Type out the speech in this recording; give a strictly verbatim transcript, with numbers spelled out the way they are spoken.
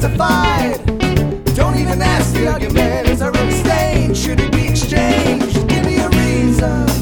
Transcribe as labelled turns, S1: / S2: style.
S1: justified. Don't even ask, the argument is already stained. Should it be exchanged? Give me a reason.